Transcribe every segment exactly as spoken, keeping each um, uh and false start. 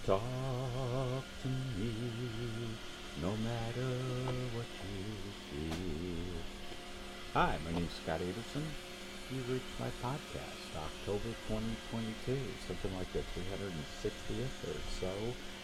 Talk to me, no matter what you feel. Hi, my name's Scott Averson. You reached my podcast, October twenty twenty-two, something like the three hundred sixtieth or so.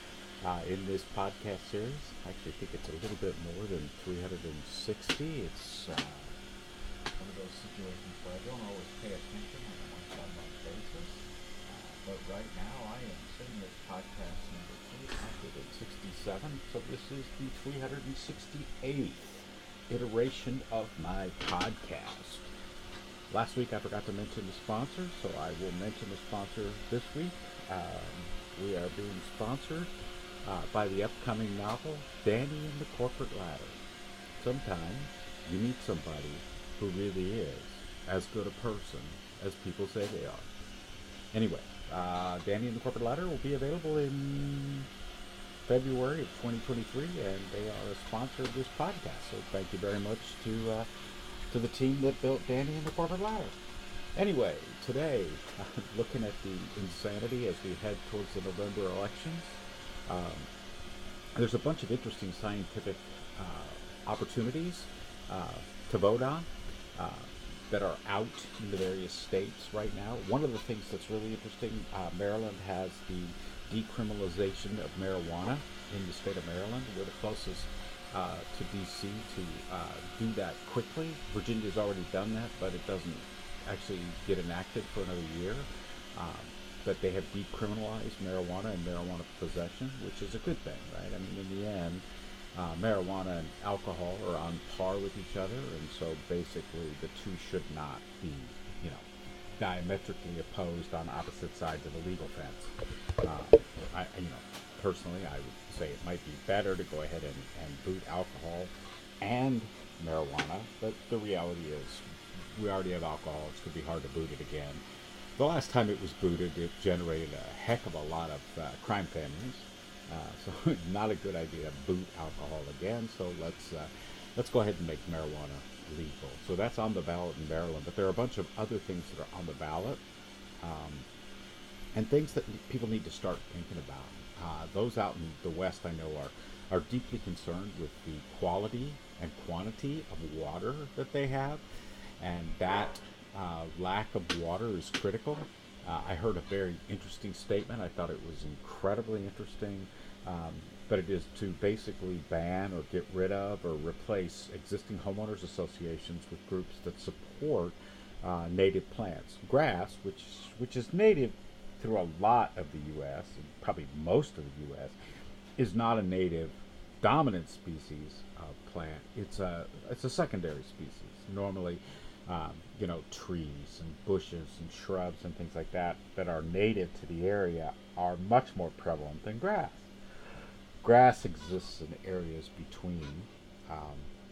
Uh, in this podcast series, I actually think it's a little bit more than three hundred sixty. It's uh, one of those situations where I don't always pay attention on a month-on-month basis. Uh, but right now, I am sitting at podcast number three hundred sixty-seven. So this is the three hundred sixty-eighth iteration of my podcast. Last week, I forgot to mention the sponsor, so I will mention the sponsor this week. Um, we are being sponsored uh, by the upcoming novel, Danny and the Corporate Ladder. Sometimes you meet somebody who really is as good a person as people say they are. Anyway, uh, Danny and the Corporate Ladder will be available in February of twenty twenty-three, and they are a sponsor of this podcast. So thank you very much to uh, to the team that built Danny and the Corporate Ladder. Anyway, today, uh, looking at the insanity as we head towards the November elections, um, there's a bunch of interesting scientific uh, opportunities uh, to vote on uh, that are out in the various states right now. One of the things that's really interesting, uh, Maryland has the decriminalization of marijuana in the state of Maryland. We're the closest uh, to D C to uh, do that quickly. Virginia's already done that, but it doesn't actually get enacted for another year. Um, but they have decriminalized marijuana and marijuana possession, which is a good thing, right? I mean, in the end, uh, marijuana and alcohol are on par with each other, and so basically the two should not be, you know, diametrically opposed on opposite sides of the legal fence. Uh, I, you know, personally, I would say it might be better to go ahead and, and boot alcohol and marijuana, but the reality is we already have alcohol. It's going to be hard to boot it again. The last time it was booted, it generated a heck of a lot of uh, crime families. Uh, so not a good idea to boot alcohol again. So let's uh, let's go ahead and make marijuana legal. So that's on the ballot in Maryland. But there are a bunch of other things that are on the ballot, um, and things that people need to start thinking about. Uh, those out in the West, I know, are are deeply concerned with the quality and quantity of water that they have, and that uh, lack of water is critical. Uh, I heard a very interesting statement. I thought it was incredibly interesting, um, but it is to basically ban or get rid of or replace existing homeowners associations with groups that support uh, native plants. Grass, which which is native through a lot of the U S and probably most of the U S, is not a native dominant species of plant. It's a it's a secondary species. Normally, um, you know, trees and bushes and shrubs and things like that that are native to the area are much more prevalent than grass. Grass exists in areas between um,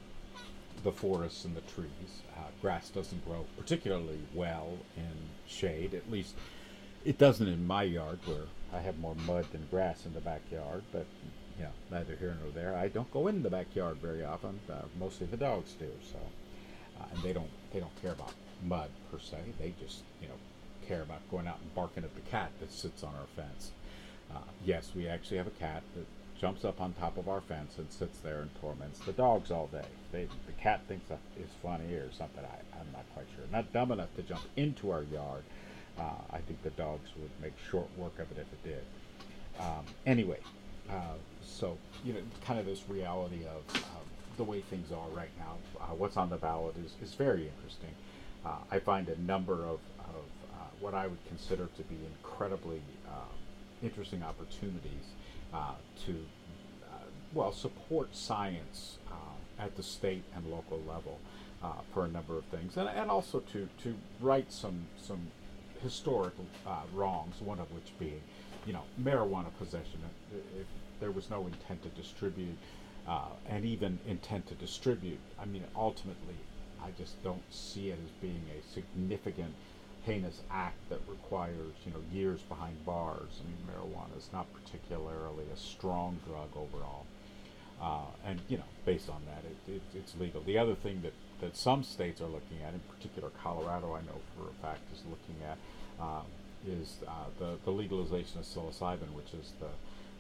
the forests and the trees. Uh, grass doesn't grow particularly well in shade, at least it doesn't in my yard, where I have more mud than grass in the backyard, but you know, neither here nor there. I don't go in the backyard very often. Uh, mostly the dogs do, so uh, and they don't they don't care about mud per se. They just you know care about going out and barking at the cat that sits on our fence. Uh, yes, we actually have a cat that jumps up on top of our fence and sits there and torments the dogs all day. They, the cat thinks that is funny or something. I, I'm not quite sure. Not dumb enough to jump into our yard. Uh, I think the dogs would make short work of it if it did. Um, anyway, uh, so, you know, kind of this reality of uh, the way things are right now, uh, what's on the ballot is, is very interesting. Uh, I find a number of, of uh, what I would consider to be incredibly um, interesting opportunities uh, to, uh, well, support science uh, at the state and local level uh, for a number of things, and, and also to, to right some some historical uh, wrongs, one of which being, you know, marijuana possession. If there was no intent to distribute, uh, and even intent to distribute, I mean, ultimately, I just don't see it as being a significant, heinous act that requires, you know, years behind bars. I mean, marijuana is not particularly a strong drug overall. Uh, and, you know, based on that, it, it, it's legal. The other thing that, that some states are looking at, in particular Colorado, I know for a fact, is looking at, um, is uh, the, the legalization of psilocybin, which is the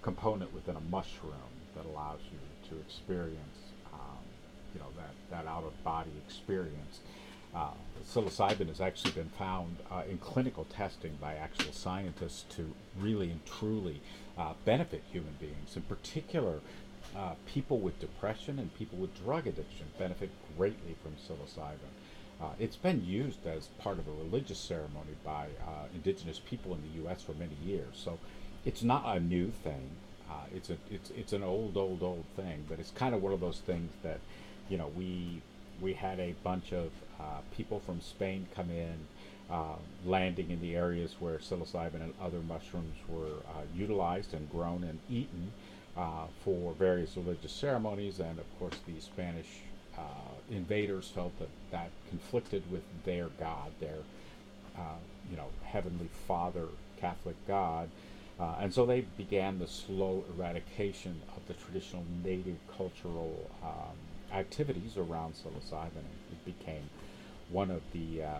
component within a mushroom that allows you to experience, um, you know, that, that out of body experience. Uh, psilocybin has actually been found uh, in clinical testing by actual scientists to really and truly uh, benefit human beings. In particular, uh, people with depression and people with drug addiction benefit greatly from psilocybin. Uh, it's been used as part of a religious ceremony by uh, indigenous people in the U S for many years. So it's not a new thing. Uh, it's a it's it's an old old old thing, but it's kind of one of those things that, you know, we we had a bunch of uh, people from Spain come in, uh, landing in the areas where psilocybin and other mushrooms were uh, utilized and grown and eaten uh, for various religious ceremonies, and of course the Spanish uh, invaders felt that that conflicted with their God, their uh, you know Heavenly Father, Catholic God. Uh, and so they began the slow eradication of the traditional native cultural um, activities around psilocybin. It became one of the uh, uh,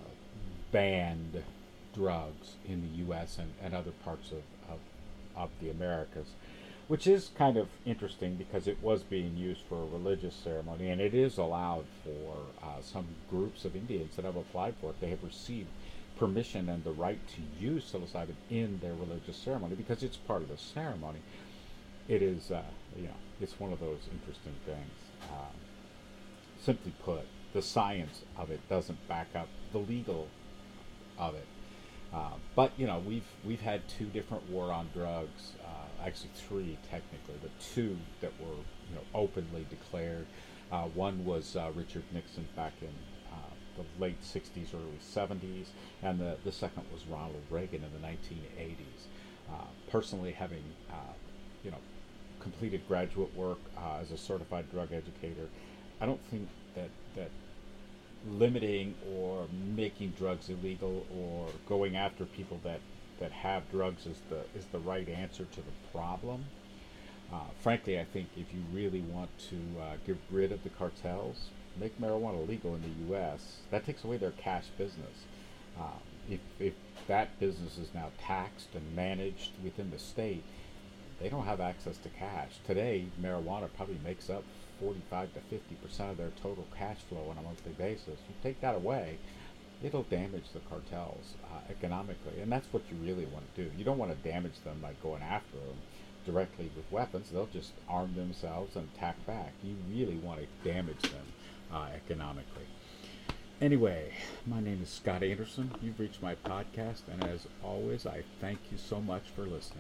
banned drugs in the U S and, and other parts of, of, of the Americas, which is kind of interesting because it was being used for a religious ceremony, and it is allowed for uh, some groups of Indians that have applied for it. They have received permission and the right to use psilocybin in their religious ceremony because it's part of the ceremony. It is, uh, you know, it's one of those interesting things. Um, simply put, the science of it doesn't back up the legal of it. Uh, but you know, we've we've had two different war on drugs, uh, actually three technically, but two that were you know openly declared. Uh, one was uh, Richard Nixon back in uh, the late sixties, early seventies, and the the second was Ronald Reagan in the nineteen eighties. Uh, personally, having uh, you know completed graduate work uh, as a certified drug educator, I don't think that that limiting or making drugs illegal or going after people that, that have drugs is the is the right answer to the problem. Uh, frankly, I think if you really want to uh, get rid of the cartels, make marijuana legal in the U S. That takes away their cash business. Uh, if, if that business is now taxed and managed within the state, they don't have access to cash. Today, marijuana probably makes up forty-five to fifty percent of their total cash flow on a monthly basis. You take that away, it'll damage the cartels uh, economically, and that's what you really want to do. You don't want to damage them by going after them directly with weapons. They'll just arm themselves and attack back. You really want to damage them uh, economically. Anyway, my name is Scott Anderson. You've reached my podcast, and as always, I thank you so much for listening.